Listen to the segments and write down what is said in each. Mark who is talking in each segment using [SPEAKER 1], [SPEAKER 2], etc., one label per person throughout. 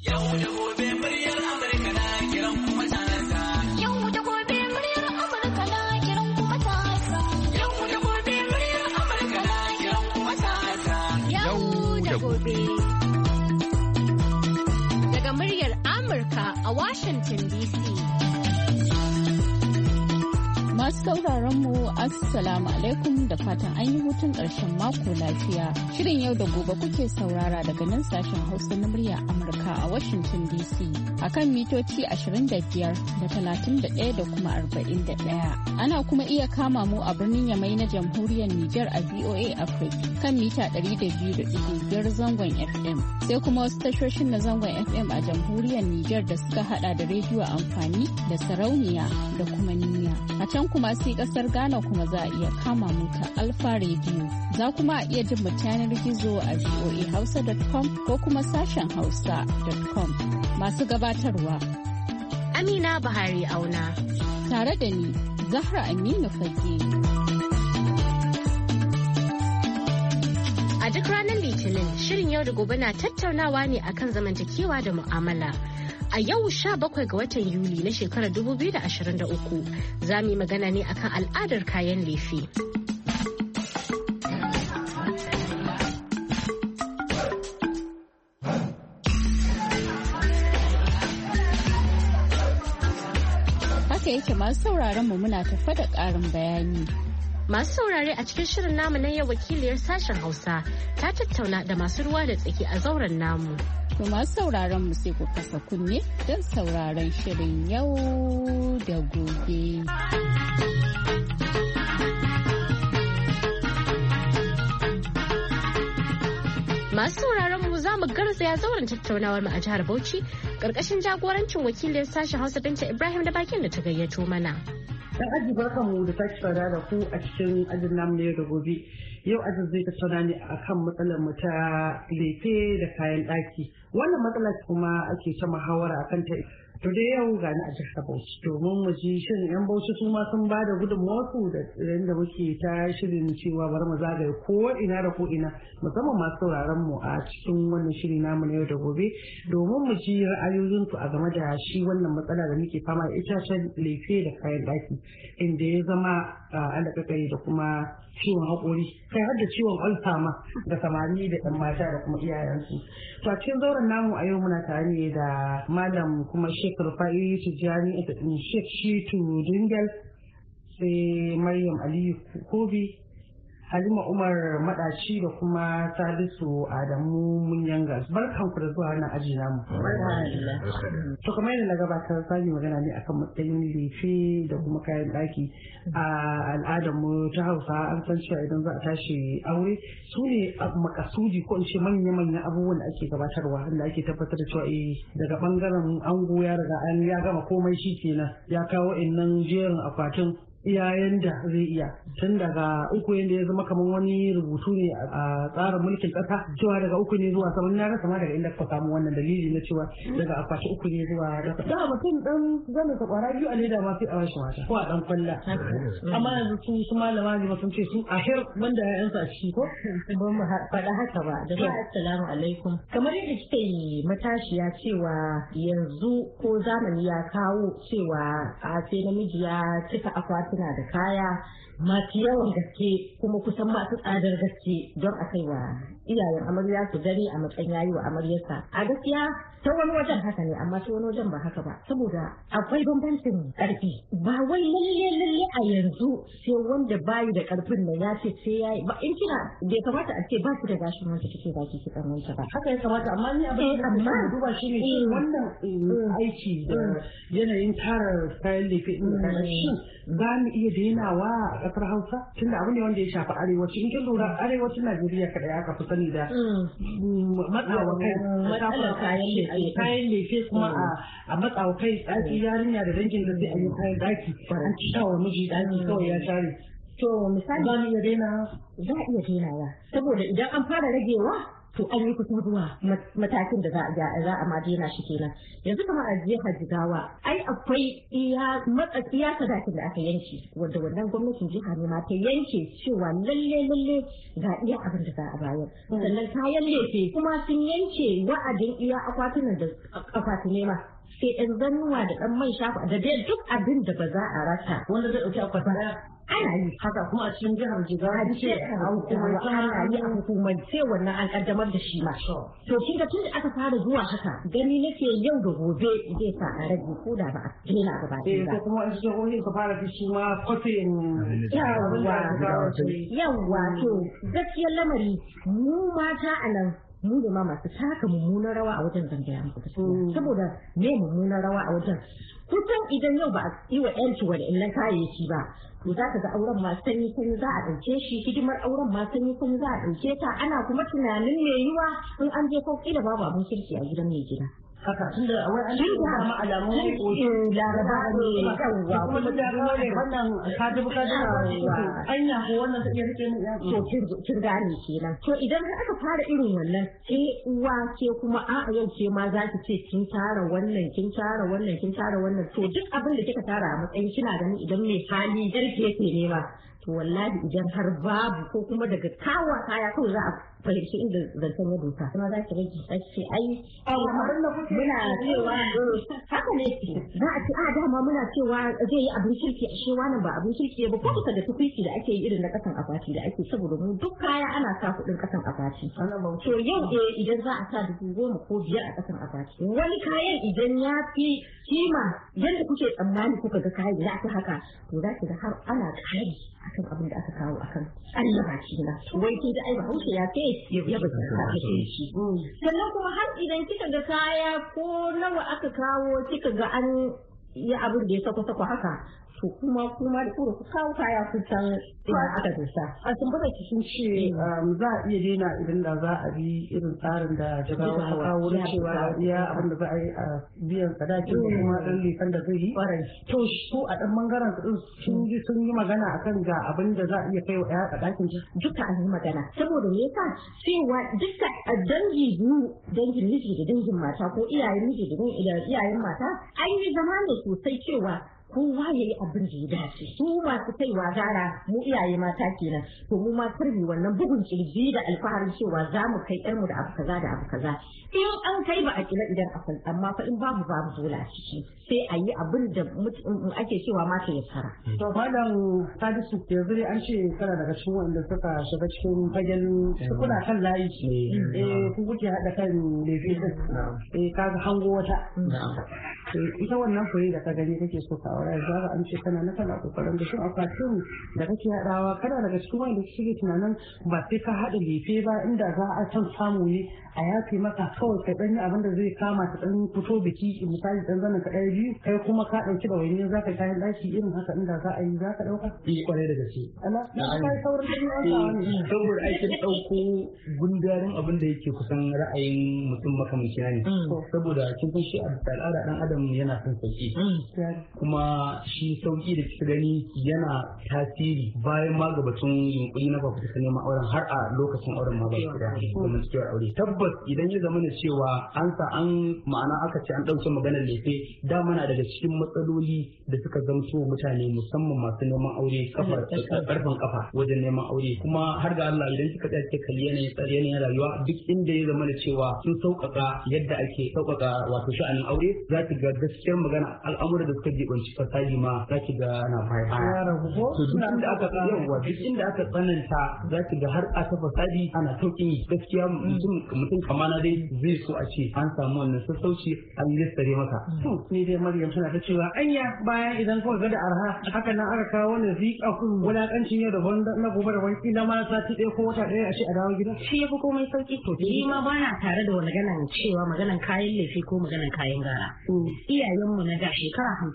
[SPEAKER 1] Yau da gobe muryar Amurka na kiran kuma matasa. Yau da gobe muryar Amurka na kiran kuma matasa. Yau da gobe muryar Amurka na kiran kuma matasa. Yau da gobe. Daga muryar Amurka a Washington DC.
[SPEAKER 2] Masu sauraron mu Assalamu alaikum da fatan an yi hutun ƙarshen mako lafiya. Shirin yau da gobe kuke saurara daga nan sashen Hausa na murya Amurka a Washington DC akan mitoci 25 da 31 da kuma 41. Ana kuma iya kama mu a birnin Yamai na Jamhuriyar Nijar a VOA Africa kan mita 200.5 zangon FM. Sai kuma wasu tashoshin na zangon FM a Jamhuriyar Nijar da suka hada da rediyo amfani da sarauniya da kuma niyya. A can kuma sai kasar Ghana kuma za a iya kama mu ta Alfa Radio. Za kuma a iya jin mu yanar gizo a voahausa.com ko kuma sashen hausa.com. Masu gabatarwa
[SPEAKER 3] Amina Buhari Auna.
[SPEAKER 2] Tare da ni Zahra Aminu Fage.
[SPEAKER 3] A duk ranar Litinin, shirin yau da gobe na tattaunawa ne akan zamantakewa da mu'amala. A yau 17 ga watan Yuli na shekarar 2023 za mu yi magana ne akan al'adar kayan lefe.
[SPEAKER 2] Haka yake masu sauraron mu muna tafa da ƙarin bayani.
[SPEAKER 3] Masu saurare a cikin shirin namu na yau wakiliyar sashen Hausa ta tattauna da masu ruwa da tsaki a zauren namu.
[SPEAKER 2] To masu sauraron mu sai ku kasa kunne don sauraron shirin yau da gobe.
[SPEAKER 3] Masu sauraron mu za mu garzaya zauren tattaunawar mu a jihar Bauchi karkashin jagorancin wakilin sashen Hausa Binta Ibrahim da bakin da ta gayyato mana.
[SPEAKER 4] Dan aji barkanmu da sake saurara da ku a cikin ajin namu ne da gobe. Yau ajin zai tattauna ne akan matsalar mu ta lefe da kayan ɗaki. Wannan matsala kuma ake ta muhawara akan ta. To dai yau ga ni a jihar Bauchi domin mu ji shin yan Bauchi su ma sun ba da gudunmawarsu da yadda muke ta shirin cewa bari mu zagaye ko ina da ko ina musamman masu sauraron mu a cikin wannan shiri namu na yau da gobe domin mu ji ra'ayoyinsu a game da shi wannan matsala da muke fama da ita ta lefe da kayan ɗaki inda ya zama alaƙaƙari da kuma ciwon haƙori kai har da ciwon ulsa ma da samari da ɗan mata da kuma iyayensu. To a cikin zauren namu a yau muna tare ne da malam kuma Sheikh Rufai Tijjani da Sheikh Shitu Dingal sai Maryam Aliyu Kobi Halima Umar Madaci da kuma Salisu Adamu Munyanga. Barkan ku da zuwa wannan aji namu. To kamar yadda na gabatar sani magana ne akan matsayin lefe da kuma kayan ɗaki a al'adar mu ta Hausa an san cewa idan za a tashi aure su ne makasudi ko in ce manya-manyan abubuwan da ake gabatarwa da ake tabbatar da cewa daga bangaren ango ya riga ya gama komai shi kenan ya kawo innan jerin akwatin iyayen da zai iya tun daga uku yadda ya zama kamar wani rubutu ne a tsarin mulkin ƙasa cewa daga uku ne zuwa sama na rasa ma daga inda ka samu wannan dalili na cewa daga akwati uku ne zuwa da mutum dan zama ka kwara biyu a leda ma sai a bashi mata ko a dan kwalla amma yanzu su malama ne sun ce su ahir wanda ƴaƴansu a ciki ko
[SPEAKER 5] ba mu faɗa haka ba da ba assalamu alaikum kamar yadda kike matashiya cewa yanzu ko zamani ya kawo cewa a sai namiji ya cika akwati suna da kaya masu yawan gaske kuma kusan masu tsadar gaske don a kai wa iyayen amarya su gani a matsayin yayi wa amaryarsa a gaskiya ta wani wajen haka ne amma ta wani wajen ba haka ba saboda akwai bambancin karfi ba wai lalle a yanzu sai wanda bayi da karfin nan ya ce sai yayi ba in kina bai kamata a ce ba ki da gashin wanda kike ba ki kan wanta ba
[SPEAKER 4] haka ya kamata amma ni abin da amma duba shi ne wannan aiki da yanayin tara kayan lefe din da shi za mu iya dainawa a kasar Hausa tunda abu ne wanda ya shafi arewaci in kin lura arewacin Najeriya kada ya kafa sani da matsawa kai kayan lefe kuma a matsawa kai daki yarinya da dangin da zai yi kayan daki an ci shawa miji daki kawai ya share
[SPEAKER 5] to misali
[SPEAKER 4] za mu iya daina
[SPEAKER 5] za a iya dainawa saboda idan an fara ragewa to an yi kusan zuwa matakin da za a ma daina shi kenan. Yanzu kamar a jihar Jigawa ai akwai iya sadakin da aka yanke wanda wannan gwamnatin jiha ne ma ta yanke cewa lalle ga iya abin da za a bayar. Sannan kayan lefe kuma sun yanke wa'adin iya akwatunan da akwati ne ma. Sai ɗan zannuwa da ɗan man shafa da dai duk abin da ba za a rasa.
[SPEAKER 4] Wanda zai ɗauki akwati ɗaya.
[SPEAKER 5] Ana yi
[SPEAKER 4] haka kuma a cikin jihar Jigawa ce
[SPEAKER 5] ana yi a hukumance wannan an kaddamar da shi ma. To kin ga tun da aka fara zuwa haka gani nake yau da gobe zai sa a rage ko da ba a daina gaba ɗaya ba.
[SPEAKER 4] Ko kuma in jihohin ka fara fi shi ma kofin
[SPEAKER 5] yawwa to gaskiyar lamari mu mata a nan mu da ma masu taka mummunan rawa a wajen zangaya muku saboda me mummunan rawa a wajen kusan idan yau ba a yi wa yanci wani illan kayayyaki ba to za ka ga auren ma sanyi za a ɗauke shi hidimar auren ma sanyi za a ɗauke ta ana kuma tunanin me yiwa in an je ko kila babu abin kirki a gidan mai gida.
[SPEAKER 4] Haka tunda wai an yi samu alamun
[SPEAKER 5] laraba ne yawwa
[SPEAKER 4] kuma da ne wannan anya ko wannan take rike ni
[SPEAKER 5] to kin gane kenan to idan aka fara irin wannan sai uwa ce kuma a yau ce ma za ki ce kin tara wannan to duk abin da kika tara a matsayin kina ganin idan mai hali yarki yake nema to wallahi idan har babu ko kuma daga kawa kaya kawai za a fahimci inda zancen ya dosa kuma za ki rage sai ai muna cewa haka ne za a ce a dama muna cewa zai yi abin kirki a shewa nan ba abin kirki ba ko kusa da tukuici da ake yi irin na kasan akwati da ake saboda mu duk kaya ana sa kuɗin kasan akwati to yau idan za a sa 10,000 ko 5,000 a kasan akwati wani kayan idan ya fi kima yadda kuke tsammani kuka ga kayan ya fi haka to za ki ga har ana kari akan abin da aka kawo akan Allah ba shi na wai kin da ai Bahaushe ya ce ya ba ta shi sannan kuma har idan kika ga kaya ko nawa aka kawo kika ga an yi abin da ya sako haka to kuma da kuma ku kawo kaya ku san ina aka dosa
[SPEAKER 4] a sun bada sun ce za a iya daina idan da za a bi irin tsarin da Jigawa ta kawo na cewa iya abin da za a yi a biyan sadakin da kuma ɗan likan da zai yi to su a ɗan bangaren sun yi magana akan ga abin da za a iya kai wa ɗaya a ɗakin ji
[SPEAKER 5] duka an yi magana saboda me yasa cewa duka dangi biyu dangin miji da dangin mata ko iyayen miji da iyayen mata an yi zama ne sosai cewa kowa ya yi abin da ya dace su masu kaiwa gara mu iyaye mata kenan to mu ma karbi wannan bugun kirji da alfaharin cewa za mu kai yarmu da abu kaza in an kai ba a kila idan akwai amma fa in babu dole a ciki sai a yi abin da ake cewa mata ya tsara.
[SPEAKER 4] To malam Hadisu yanzu dai an ce kana daga cikin wanda suka shiga cikin fagen kuna kan layi ku kuke haɗa kan lefe din kaga hango wata ita wannan fure da ka gani kake so ka aure za ka an ce kana kokarin da shi akwatin da kake haɗawa kana daga cikin wanda suke tunanin ba sai ka haɗa lefe ba inda za a can samu ne a yafe maka kawai ka ɗan yi abin da zai kama ka ɗan fito biki misali ɗan zanen ka ɗaya biyu kai kuma ka ɗauki da wani za ka kayan ɗaki irin haka inda za a yi za ka ɗauka.
[SPEAKER 6] Kwarai da gaske.
[SPEAKER 4] Kai saurin ɗan yawa ne.
[SPEAKER 6] Saboda aikin ɗauko gundarin abin da yake kusan ra'ayin mutum makamanci ne. Saboda kin san shi al'ada ɗan adam yana son sauki. Kuma shi sauki da kika gani yana tasiri bayan ma gabatun yunkuri na babu ta neman auren har a lokacin auren ma ba su da zamantakewar aure. Tabbas idan ya zama cewa an ma'ana aka ce an ɗauke maganar lefe da mana daga cikin matsaloli da suka zamto mutane musamman masu neman aure karfin kafa wajen neman aure kuma har ga Allah idan kika tsaya kalli yanayin rayuwa duk inda ya zama da cewa sun sauƙaƙa yadda ake sauƙaƙa wato sha'anin aure za ki ga gaskiyar magana al'amuran da suka jibanci fasali ma za ki ga na baya to duk inda aka tsananta za ki ga har aka fasadi ana sauƙin gaskiya mutum kamana dai zai so a ce an samu wannan sassauci an yi lissare maka.
[SPEAKER 4] Ni dai Maryam tana ta cewa anya bayan idan kawai ga da arha haka nan aka kawo wani zika wulakancin yau da na gobe da wani kila ma sati ɗaya ko wata ɗaya a ce a dawo gida.
[SPEAKER 5] Shi ya fi komai sauki to ni ma ba na tare da maganan cewa maganan kayan lefe ko maganan kayan gara. Iyayenmu na da shekara 50 da suka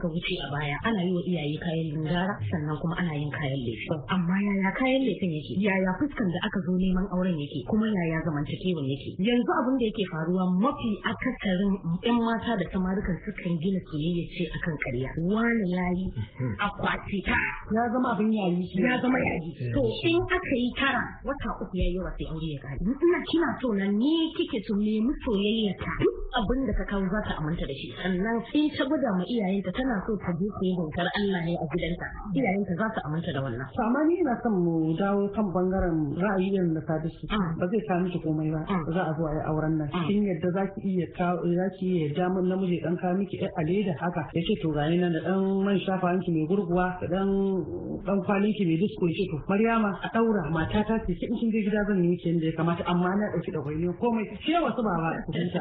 [SPEAKER 5] muka wuce a baya ana yi wa iyaye kayan lingara sannan kuma ana yin kayan lefe. Amma yaya kayan lefen yake? Yaya fuskan da aka zo neman auren yake? Kuma yaya zamantakewan yake? Yanzu abin da yake faruwa mafi akasarin 'yan mata da samarukan sukan gina soyayya ce akan ƙarya. Wani yayi akwati ya zama abin yayi. Ya zama yayi. To in aka yi tara wata uku yayi wa sai aure ya kare. Ina kina so na ni kike so nemi soyayya ta. Duk abin da ka kawo za ta aminta da shi. Sannan in ta gwada ma iyayenta tana so ta je koyi bautar Allah ne a gidanta. Iyayenta za su aminta da wannan.
[SPEAKER 4] Amma ni ina son mu dawo kan bangaren ra'ayin da ka dace. Ba zai kawo miki komai ba. Za a zo a yi auren nan. Kin yadda za ki iya ja mun namiji dan kawo miki ɗan aleda haka. Yace to gani nan da dan man shafa hanki mai gurguwa da dan kwalin ki mai disko yace to Maryama a daura mata ta ce in kin je gida zan yi miki yanda ya kamata amma na dauki da gwai ne komai. Ke wasu baba ku huta.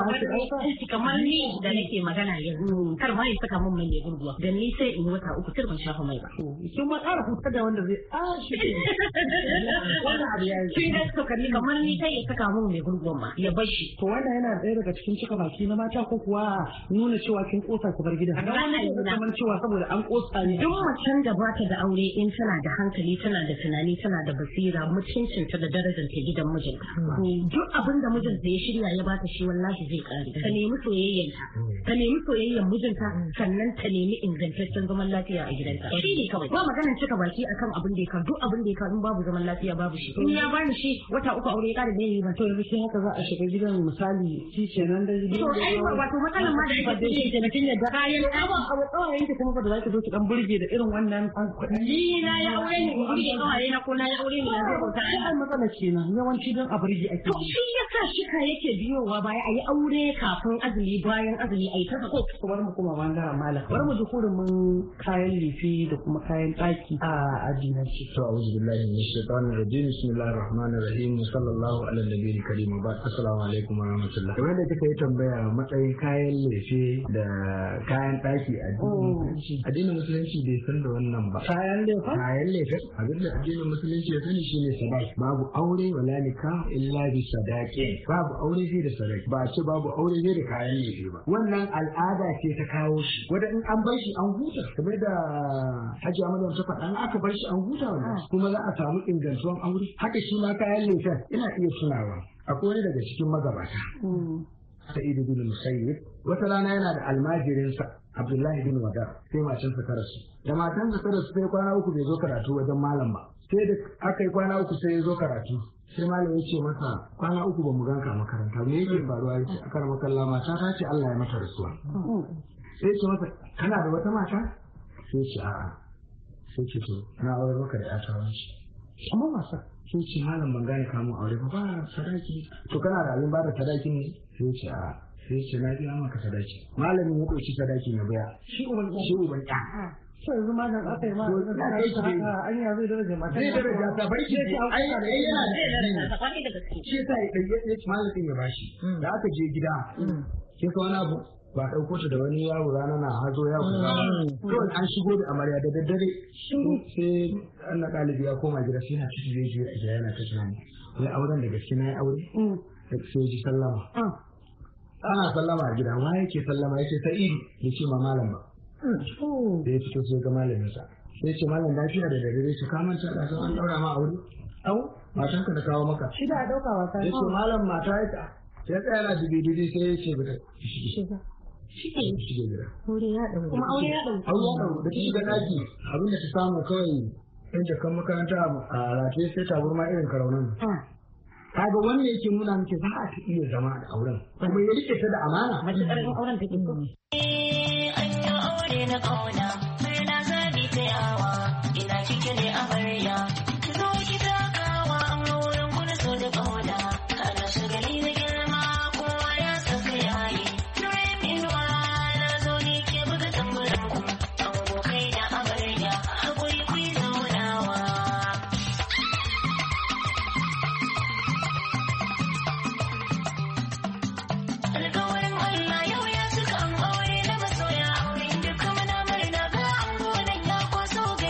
[SPEAKER 5] Kamar ni da nake magana yanzu kar ma ya saka mun mai gurguwa da ni sai in wata uku turban shafa mai ba
[SPEAKER 4] kin ma ƙara huta da wanda zai shi wannan abu yayi
[SPEAKER 5] kin da suka ni kamar ni sai ya saka mun mai gurguwa ma ya bar shi
[SPEAKER 4] to wannan yana ɗaya daga cikin cika baki na mata ko kuwa nuna cewa kin kosa ki bar gidan kamar cewa saboda an kosa ne
[SPEAKER 5] duk macen da ba ta da aure in tana da hankali tana da tunani tana da basira mutuncinta da darajar ta gidan mijinta duk abin da mijinta ya shirya ya bata shi wallahi zai kare ta nemi soyayyanta ta nemi soyayyen mijinta sannan ta nemi ingantaccen zaman lafiya a gidanta shi ne kawai ba maganar cika baki akan abin da ya ka duk abin da ya ka in babu zaman lafiya babu shi in ya bani shi wata uku aure ya kare da yi ba
[SPEAKER 4] to yanzu sai haka za a shiga gidan misali shi kenan da
[SPEAKER 5] to ai wato matsalar ma da ake da shi kenan kin yadda
[SPEAKER 4] kayan abu tsawayen ki kuma ba da zaki zo ki dan burge da irin wannan an kuɗi
[SPEAKER 5] ni na ya aure ne burge kawai na ko na ya aure ne na zai bauta
[SPEAKER 4] ai matsalar kenan yawanci don a burge ake
[SPEAKER 5] shi yasa shika yake biyowa baya ayi aure kafin azumi bayan azumi ayi ta ko
[SPEAKER 4] bari mu kuma bangaren malam bari mu ji kurumin kayan lefe da kuma kayan ɗaki a addinanci
[SPEAKER 6] to a'udhu billahi minash shaitanir rajim bismillahir rahmanir rahim sallallahu ala nabiyil karim ba assalamu alaikum wa rahmatullah kamar da kika yi tambaya matsayin kayan lefe da kayan ɗaki a addinin musulunci bai san da wannan ba kayan lefe abin da addinin musulunci ya sani shine sadaki babu aure wala nikah illa bi sadaqi babu aure sai da sadaki ba ce babu aure sai da kayan lefe ba wannan al'ada ce ta kawo shi wanda in an bar shi an huta kamar da Hajiya Maryam ta faɗa in aka bar shi an huta wannan kuma za a samu ingantuwan aure haka shi ma kayan lefen ina iya tunawa akwai wani daga cikin magabata Sa'id bin Musayyib wata rana yana da almajirinsa Abdullahi bin Wada sai matansa ta rasu da matansa ta rasu sai kwana uku bai zo karatu wajen malam ba sai da aka yi kwana uku sai ya zo karatu sai malam ya ce masa kwana uku ba mu ganka makaranta me yake faruwa ya ce akar makalla mata ta ce Allah ya mata rasuwa sai ya ce masa kana da wata mata sai ya ce a'a sai ce to na aure maka da ƴata wani amma masa sai ce malam ban gane kamun aure ba sadaki to kana da abin ba da sadaki ne sai ce a sai ce na biya maka sadaki malamin ya ɗauki sadaki na biya shi uban ɗa
[SPEAKER 4] sai yanzu ma nan aka yi ma an yi zai daraja mata
[SPEAKER 6] zai daraja ta bai ce ai yana da shi sai ya ce malamin ya bashi da aka je gida sai ka wani abu ba ɗauko ta da wani yaro rana na hazo ya kusa kawai an shigo da amarya da daddare sai an na ɗalibi ya koma gida sai na ciki zai je a gida yana ta tunani wai auren da gaske na yi aure sai ji sallama ana sallama a gida wa yake sallama yake ta iri ya ce ma malam ba da ya fito sai ga malaminsa sai ce malam lafiya da daddare su kamanta da sun an ɗaura ma aure matanka da kawo maka
[SPEAKER 4] shi da a ɗauka wasa
[SPEAKER 6] ya ce malam mata ya sai tsaya na dubi sai ya ce bata shi ke gida
[SPEAKER 5] aure ya ɗau kuma aure ya ɗau
[SPEAKER 6] da ta shiga ɗaki abin da ta samu kawai ɗan jakan makaranta a rataye sai taburma irin karaunan kaga wannan yake nuna miki za a iya zama da auren kuma ya rike ta da amana
[SPEAKER 5] mace ƙarfin auren take so
[SPEAKER 1] an yi aure na ƙauna mai na zabi ta yawa ina cike ne amarya ki zo ki takawa an wurin kuna so da ƙauna ana shagali na girma kowa ya saka yayi durin inuwa na zo ne ke buga tambarin ku abokai da amarya haƙuri ku yi zaunawa alƙawarin Allah yau ya suka an aure na masoya aure duk kuma na murna ga ango nan ya kwaso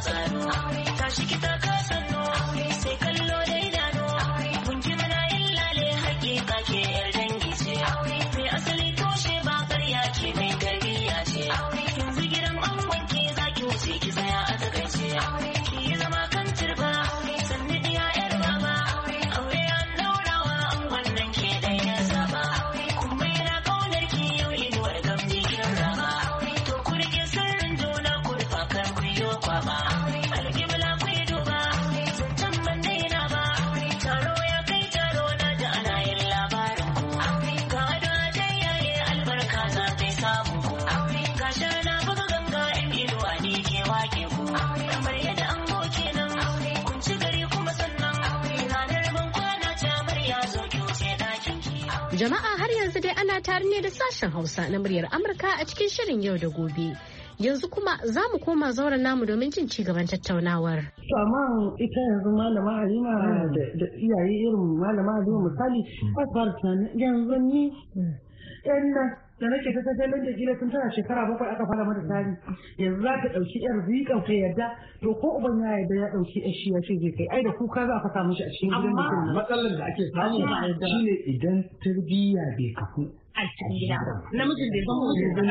[SPEAKER 1] sano tashi ki taka sanno sai kallo da idanu kun ji mana illale hakika ke yar dangi ce mai asali toshe ba ƙarya ce mai tarbiyya ce yanzu gidan an wanke zaki wuce ki tsaya a takaice ki zama kan turba sanni diya yar baba aure an daurawa an wannan ke dai ya zaba kuma yana kaunar ki yau inuwar gamji kin rama to ku rike sirrin juna ku rufa kar ku yi kwaba alƙibla ku yi duba zancen ban daina ba taro ya kai taro na da ana yin labarin ku ga ado ta yaye albarka za ta yi samun ku ga shana buga ganga in inuwa ni ke wake ku kamar yadda an goke nan kun ci gari kuma sannan ranar ban kwana ta murya zo ki wuce dakin ki.
[SPEAKER 3] Jama'a har yanzu dai ana tare ne da sashen Hausa na muryar Amurka a cikin shirin yau da gobe. Yanzu kuma za mu koma zauren namu domin jin ci gaban tattaunawar.
[SPEAKER 4] To amma ita yanzu malama Halima da iyaye irin malama Halima misali ba su fara tunanin yanzu ni yan nan da nake ta tattalin da kila tun tana shekara 7 aka fara mata tari yanzu za ta ɗauki yar ziƙa ta yarda to ko uban ya yarda ya ɗauki yar shi ya ce zai kai ai da kuka za a fasa mishi a cikin gidan mutum.
[SPEAKER 6] Amma matsalar da ake samu shine idan tarbiyya bai kafu
[SPEAKER 5] a cikin gida namijin bai zama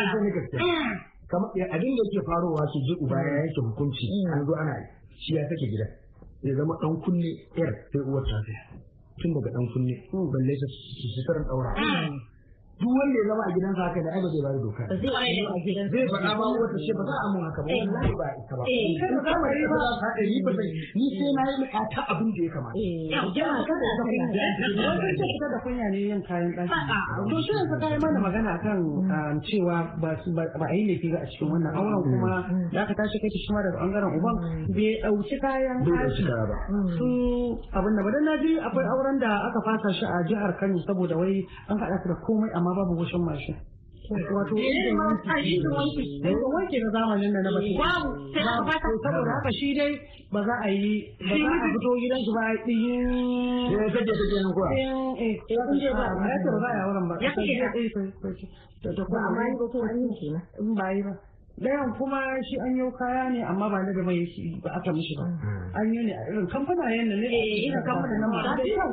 [SPEAKER 6] kamar abin da yake faruwa su ji uba ya yanke hukunci an zo ana shi ya sake gida ya zama dan kunne yar sai uwar ta tun daga dan kunne balle su saran daura duk wanda ya zama a gidansa haka da ai ba zai bada doka zai faɗa ma wata ce ba za a mun haka ba wallahi ba ita ba kai ba mai ba ni ba zai ni sai na yi ta abin da ya kamata
[SPEAKER 4] Jama'a kada da kunya wanda ce fita da kunya ne yin kayan ɗaki to shi ne ka yi mana magana kan cewa ba a yi laifi ga a cikin wannan auren kuma da aka tashi kai shi ma daga bangaren uban bai ɗauki kayan ɗaki su abin da ba dan naji akwai auren da aka fasa shi a jihar Kano saboda wai an haɗa su da komai amma babu washin mashin wato wanke na zamanin da na basu saboda haka shi dai ba za a yi ba za a fito gidan shi ba a yi
[SPEAKER 6] ya kaje nan kuwa
[SPEAKER 4] ba za a yi auren ba ya kaje
[SPEAKER 5] amma yi ko an yi kenan
[SPEAKER 4] in ba yi ba dayan kuma shi an yi kaya ne amma ba na gaba ba aka mishi ba an yi ne a irin kamfanayen nan ne ina kamfanin nan ba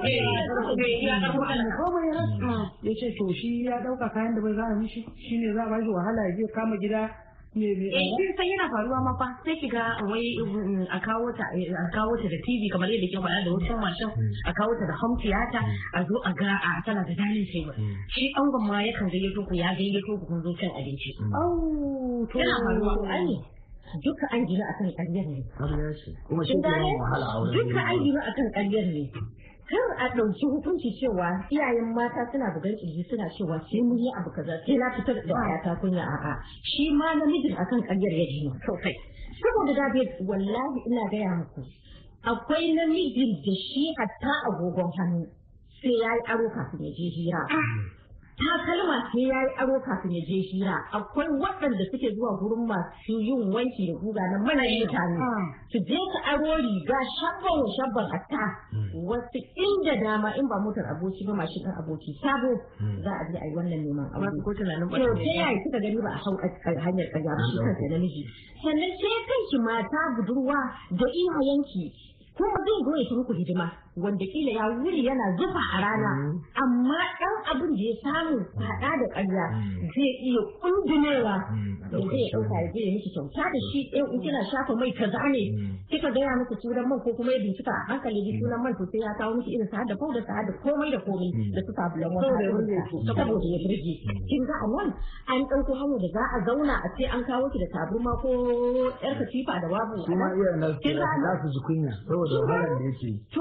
[SPEAKER 4] ya ce to shi ya dauka kayan da bai za a mishi shi ne za a ba shi wahala ya je kama gida
[SPEAKER 5] kin san yana faruwa ma fa sai kiga wai a kawo ta da TV kamar yadda kin faɗa da wucin mashin a kawo ta da home theater a zo a ga a tana da dining table shi angon ma yakan gayyato ku ya gayyato ku kun zo cin abinci
[SPEAKER 4] to
[SPEAKER 5] yana faruwa ai duka an gina akan ƙaryar ne
[SPEAKER 6] kuma shi ne wahala a wurin
[SPEAKER 5] duka an gina akan ƙaryar ne kar a ɗauki hukunci cewa iyayen mata suna bugan ƙirji suna cewa sai mun yi abu kaza sai na fitar da ayata kunya a'a shi ma namijin akan ƙaryar ya ji sosai saboda da bai wallahi ina gaya muku akwai namijin da shi hatta agogon hannu sai ya yi aro kafin ya je hira takalma sai ya yi aro kafin ya je hira akwai waɗanda suke zuwa gurin masu yin wanki da guga na manayin mutane su je ka aro riga shabban hatta wasu inda dama in ba motar aboki ba mashin ɗin aboki sabo za a je a yi wannan neman aure ko tunanin ba ta yaya kika gani ba a hau a hanyar ƙarya ba shi kansa namiji sannan sai kanki mata budurwa da iyayenki kuma zai zo ya ci muku hidima wanda kila ya wuri yana zufa a rana amma ɗan abin da ya samu haɗa da ƙarya zai iya kundumewa da zai ɗauka ya je ya miki kyauta da shi ɗaya in kina shafa mai kaza ne kika gaya miki sunan man ko kuma ya bincika a hankali da sunan man to sai ya kawo miki irin sa'ad da fau da sa'ad da komai da komai da su sabulan wata saboda ya burge kin ga a nan an ɗauko hanyar da za a zauna a ce an kawo ki da taburma ko ƴar katifa da babu
[SPEAKER 6] kuma iyayen za su ji kunya saboda wahalar da yake
[SPEAKER 5] to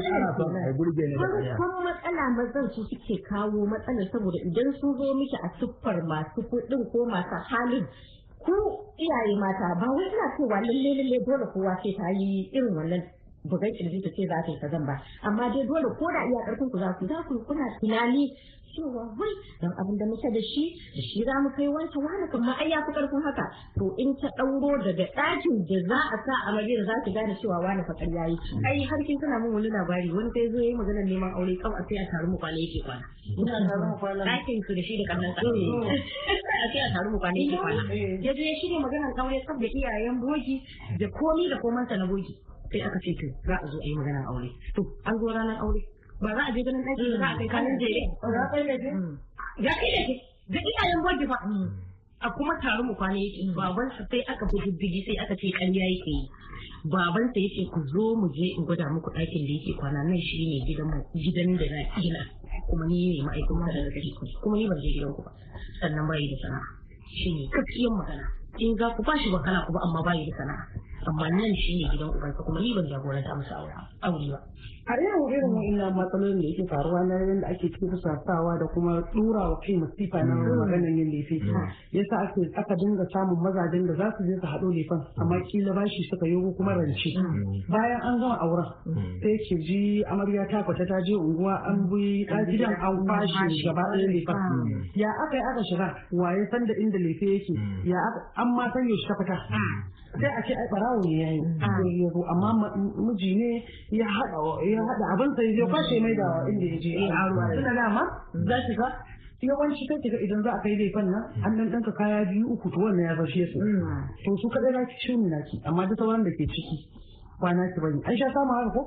[SPEAKER 5] farkon matsala mazan su suke kawo matsalar saboda idan sun zo miki a siffar masu kuɗin ko masu halin ku iyaye mata ba wai ina cewa lalle dole kowa sai ta yi irin wannan bugai kirji ta ce za ta yi kazan ba amma dai dole ko da iya karfin ku za ku kuna tunani cewa wai dan abin da muke da shi za mu kai wancan wani kuma ai ya fi karfin haka to in ta ɗauro daga ɗakin da za a sa amarya za ta gane cewa wani fa ƙarya yi ai har kin tana min wani labari wani sai zo yayi maganar neman aure kawai sai a taru mu kwana yake kwana ɗakin su da shi da kannan sa a sai a taru mu kwana yake kwana ya je shi ne maganar aure kaf da iyayen bogi da komi da komansa na bogi sai aka ce to za a zo a yi maganar aure to an zo ranar aure ba za a je ganin ɗaki za a kai kanin jere za a kai laifi ya kai laifi da iyayen bogi fa a kuma taru mu kwana yake babansa sai aka fi diddigi sai aka ce ƙarya yake yi babansa yake ku zo mu je in gwada muku ɗakin da yake kwana nan shi ne gidan da na gina kuma ni ne ma'aikata da kake kuma ni ban je gidan ku ba sannan bayi da sana'a shi ne gaskiyar magana in za ku ba shi bakana ku ba amma bayi da sana'a amma nan shi ne gidan ubansa kuma ni ban jagoranta masa aure ba
[SPEAKER 4] a irin wa'innan matsalolin da yake faruwa na yadda ake cikin sasawa da kuma tura wa kai masifa na maganar yin lefe yasa aka dinga samun mazajen da za su je su haɗo lefen amma kila bashi suka yi kuma rance bayan an gama auren sai ke ji amarya ta fita ta je unguwa an bi gidan an fashi gaba ɗaya lefen ya aka yi aka shiga waye san da inda lefe yake ya an ma san yaushe ta fita sai a ce ai barawo ne yayi amma miji ne ya haɗa abin sai zai kwashe mai da inda ya je suna dama za ki ga yawanci kai kiga idan za a kai laifin nan an dan danka kaya 2-3 to wannan ya bashe su to su kadai za ki ciwo naki amma duk sauran da ke ciki kwana ki bane an sha samu haka ko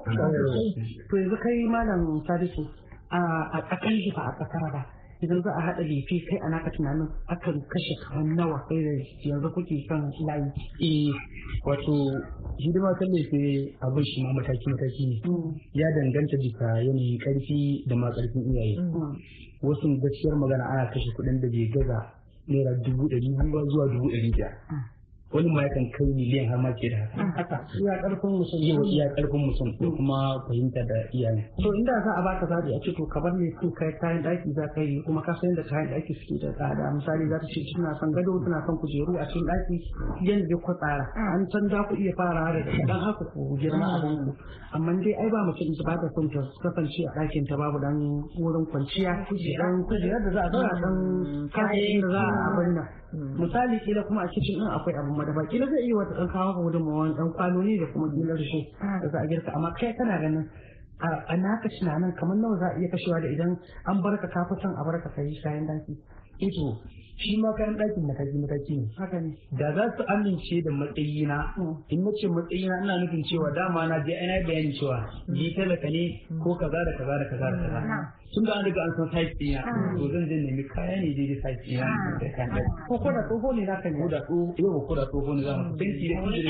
[SPEAKER 4] to yanzu kai malam Sadisu a kakan fa a kasara ba idan za a haɗa lefe kai a naka tunanin akan kashe kamar nawa kai da yanzu kuke kan layi
[SPEAKER 6] wato hidima kan lefe abin shi ma mataki ne ya danganta bisa yanayin karfi da ma karfin iyaye wasu gaskiyar magana ana kashe kuɗin da bai gaza naira 200,000 zuwa 100,000 wani ma yakan kai miliyan har ma ke da haka
[SPEAKER 4] iya karfin mutum
[SPEAKER 6] iya karfin mutum ko kuma fahimta da iyaye
[SPEAKER 4] to inda za a baka zabi a ce to ka bar ne su kai kayan daki za ka yi kuma ka san da kayan daki suke da tsada misali za ta ce tana son gado tana son kujeru a cikin daki yanda ku tsara an san za ku iya fara da dan haka ku girma abin ku amma dai ai ba mutum da ba ta son ta kasance a dakin ta babu dan wurin kwanciya dan kujerar da za a zauna dan kayan da za a abin nan misali kila kuma a cikin din akwai abin madaba kila zai iya wata dan kawo ka gudunmawa dan kwanoni da kuma kila da shi da za a girka amma kai kana ganin a naka tunanin kamar nawa za a iya kashewa da idan an barka ka fi son a barka ka yi kayan daki
[SPEAKER 6] ito shi ma kayan ɗakin mataki ne
[SPEAKER 4] haka ne
[SPEAKER 6] da za su amince da matsayina in na ce matsayina ina nufin cewa dama na je ana bayani cewa ni talaka ne ko kaza da kaza da kaza da kaza tun da an riga an san size ɗina to zan je nemi kaya ne daidai size ɗina da kayan ɗaki
[SPEAKER 4] ko da tsoho ne za ka ne
[SPEAKER 6] ko da tsoho ne za mu fenti da kuma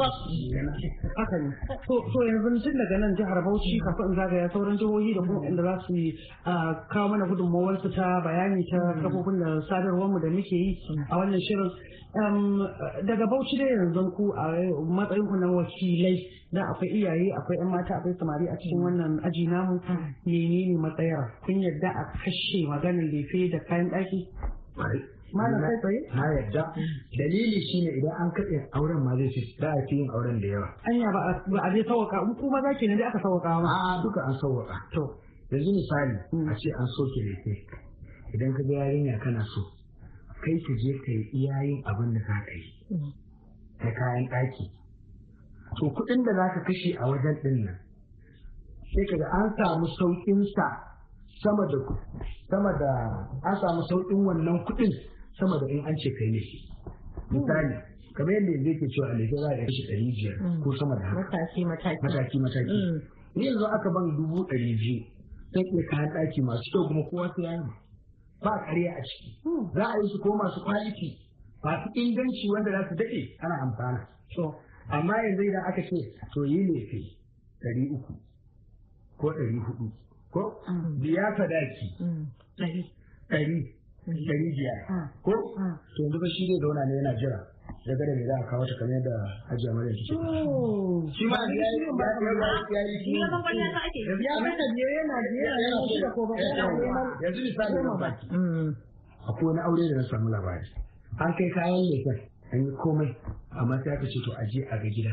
[SPEAKER 4] haka ne to yanzu tun daga nan jihar Bauchi kafin in zagaya sauran jihohi da kuma inda za su kawo mana gudunmawar su ta bayani ta kafofin da sadarwar mu da muke yi a wannan shirin daga Bauchi da yanzu ku a matsayin ku na wakilai da akwai iyaye akwai yan mata akwai samari a cikin wannan aji namu menene matsayar kun yadda a kashe maganar lefe da kayan ɗaki malam kai tsaye
[SPEAKER 7] na yadda dalili shine idan an katse auren ma zai da a yin auren da yawa
[SPEAKER 4] anya ba a dai sauka in kuma za ke ne dai aka sauka ma
[SPEAKER 7] a duka an sauka to yanzu misali a ce an soke lefe idan ka ga yarinya kana so kai ka je ka yi iyayen abin da za ka yi da kayan ɗaki to kuɗin da za ka kashe a wajen ɗin nan sai ka ga an samu sauƙinsa sama da an samu sauƙin wannan kuɗin sama da in an ce kai ne misali kamar yadda yanzu yake cewa a za a kashe 500 ko sama da haka mataki ni yanzu aka ban 200,000 sai ke kayan ɗaki masu kyau kuma kowa sai yayi ba ƙarya a ciki za a yi su ko masu kwaliti masu inganci wanda za su daɗe ana amfana amma yanzu idan aka ce to yi lefe 300 ko 400 ko biya sadaki 100 ko to yanzu ba shi zai zauna ne yana jira daga da me za a kawo ta kamar da Hajiya Maryam ta ce shi ma ya yi yanzu misali na baki akwai wani aure da na samu labari an kai kayan lefen an yi komai amma sai aka ce to aje a ga gida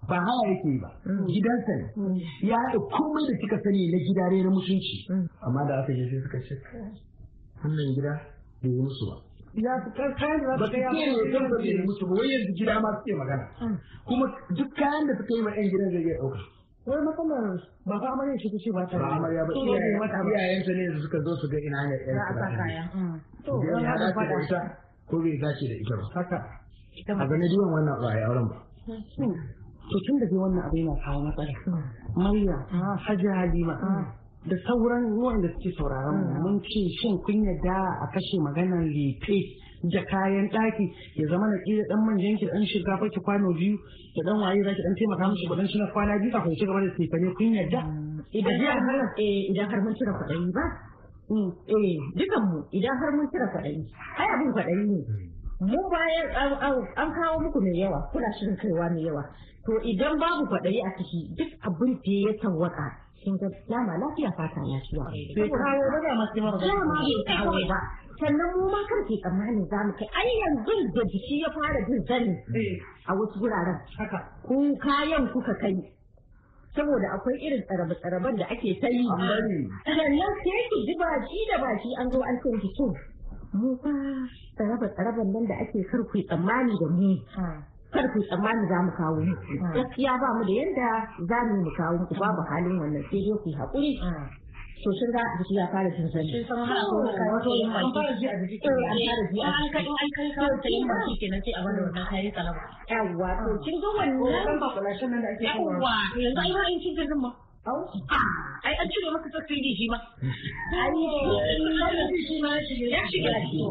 [SPEAKER 7] ba haya yake ba gidansa ne ya haɗa komai da kika sani na gida ne na mutunci amma da aka je sai suka ce wannan gida bai yi musu ba
[SPEAKER 4] ya fi kayan da
[SPEAKER 7] ba su
[SPEAKER 4] ya
[SPEAKER 7] ce ne kan ba bai yi musu ba wai yanzu gida ma suke magana kuma duk kayan da suka yi ma yan gidan zai iya ɗauka
[SPEAKER 4] wai matsalar ba fa amarya shi ce ba ta
[SPEAKER 7] ba amarya ba iyayensa ne yanzu suka zo su ga ina ne yan
[SPEAKER 4] kaya
[SPEAKER 7] to ya dace da ita ko bai dace da ita ba haka a ganin diwan wannan ba ya auren ba
[SPEAKER 4] to tun da dai wannan abu yana kawo matsala Maryam Hajji Halima da sauran wanda suke sauraron mu mun ce shin kun yadda a kashe maganar lefe da kayan ɗaki ya zama na ƙila ɗan manjan ki ɗan shinkafa ki kwano biyu da ɗan waye za ki ɗan taimaka mishi kuɗin shi na kwana biyu kafin ci gaba da sifane kun yadda
[SPEAKER 5] idan har mun cire kwaɗayi ba dukan mu idan har mun cire kwaɗayi ai abin kwaɗayi ne mu bayan an kawo muku mai yawa kuna shirin kaiwa mai yawa to idan babu kwaɗayi a ciki duk abin da ya tawaka kin ga dama lafiya fata lafiya
[SPEAKER 4] sai kawo ba da masu mara
[SPEAKER 5] ba sannan mu ma kan ke tsammanin za mu kai ai yanzu da jiki ya fara jin zani a wasu wuraren haka ku kayan kuka kai saboda akwai irin tsarabe-tsaraben da ake ta yi sannan sai ki ji baki da baki an zo an ce to mu fa tsarabe-tsaraben nan da ake karku tsammani da mu karku tsammani za mu kawo gaskiya ba mu da yanda za mu kawo muku babu halin wannan sai dai ku haƙuri to sun ga jiki ya fara jin zani sun san hana ko kai wato an fara ji a jiki an fara ji an kai ka ta yin baki kenan sai a bada wannan kayan tsalaba yawa to kin ga wannan
[SPEAKER 4] population nan da ake
[SPEAKER 5] yawa yanzu ai ma in kin ga zuma ai an cire maka subsidy shi ma ai shi ma ya shiga shi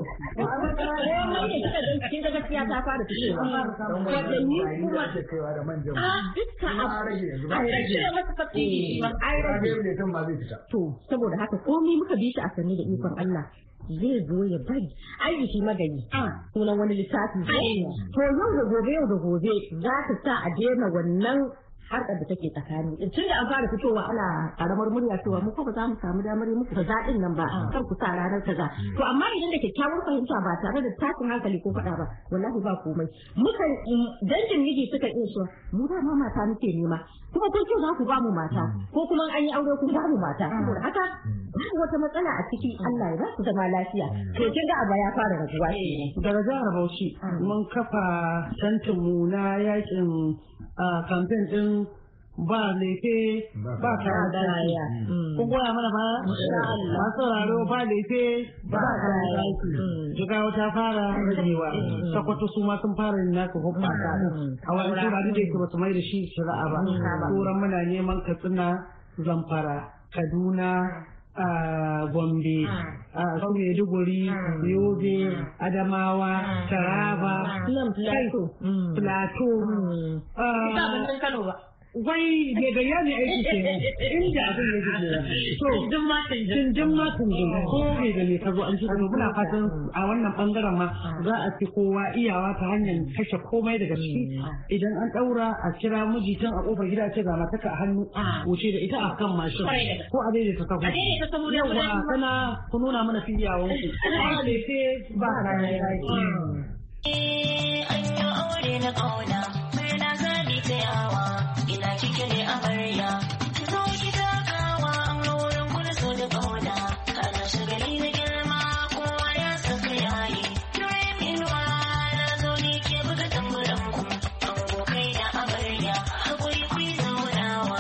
[SPEAKER 5] kin ga gaskiya ta fara fitowa wadanni kuma
[SPEAKER 7] da kaiwa da manjan
[SPEAKER 5] dukkan
[SPEAKER 7] ai
[SPEAKER 5] rage maka subsidy shi ma ai rage
[SPEAKER 7] ne kan ba zai fita
[SPEAKER 5] to saboda haka komai muka bi shi a sanni da ikon Allah zai zo ya bari ai shi magani sunan wani littafi to yau da gobe za ta sa a daina wannan harkar da take tsakani tun da an fara fitowa ana karamar murya cewa mu ko ba za mu samu damar yi muku kaza din nan ba kar ku sa ranar kaza to amma idan da kyakkyawar fahimta ba tare da tashin hankali ko faɗa ba wallahi ba komai mukan dangin miji suka iya so mu da ma mata muke nema kuma kun ce za ku ba mu mata ko kuma an yi aure kun ba mu mata saboda haka babu wata matsala a ciki Allah ya ba ku zama lafiya to kin ga aba ya fara raguwa
[SPEAKER 4] daga jihar Bauchi mun kafa tantin mu na yakin campaign din ba laife ba kayan kun goya mana ba masu sauraro ba laife ba kayan daki jigawa ta fara ragewa sakwato su ma sun fara yin nasu hoppasa a wani turare da yake basu mai da shi shari'a ba turan muna neman Katsina Zamfara Kaduna Gombe su Maiduguri Yobe Adamawa Taraba Plateau Kano ba wai da gayya ne aiki ke inda abin ya ji to tunjin ma ko bai da ne ka zo an ci muna fatan a wannan bangaren ma za a ci kowa iyawa ta hanyar kashe komai daga ciki idan an daura a kira miji tun a kofar gida ce ga mataka a hannu wuce da ita a kan mashin ko a daidaita sahu yawa kana ku nuna mana fiyawan ku ba lefe ba kayan yaki
[SPEAKER 1] an yi aure na kauna mai na zabi tsayawa ina kike ne amarya zo ki takawa an wurin gudu so da kauna kana shagali na girma kowa ya saka yayi dream in na zo ni ke buga tamburan ku an gokai da amarya hakuri ku zaunawa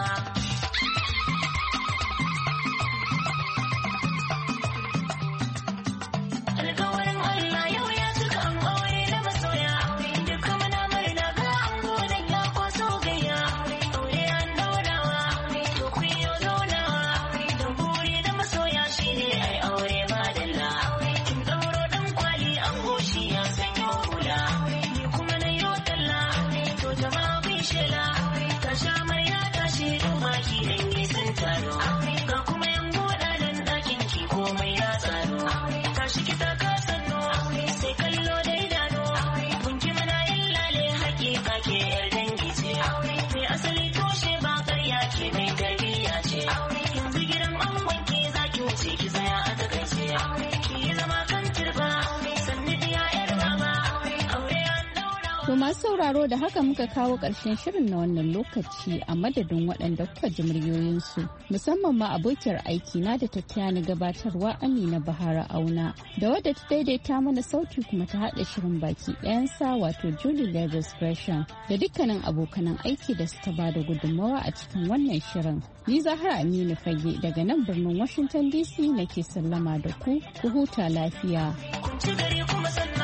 [SPEAKER 1] alƙawarin Allah yau ya cika an aure na masoya aure duka muna murna ga an godan ya kwaso
[SPEAKER 2] masu sauraro da haka muka kawo ƙarshen shirin na wannan lokaci a madadin waɗanda kuka ji muryoyinsu musamman ma abokiyar aiki na da tattayani gabatarwa Amina Bahara Auna da wadda ta daidaita mana sauti kuma ta haɗa shirin baki ɗayansa wato Julie Leathers Gresham da dukkanin abokanan aiki da suka ba da gudunmawa a cikin wannan shirin. Ni Zahra Aminu Fage daga nan birnin Washington DC nake sallama da ku huta lafiya.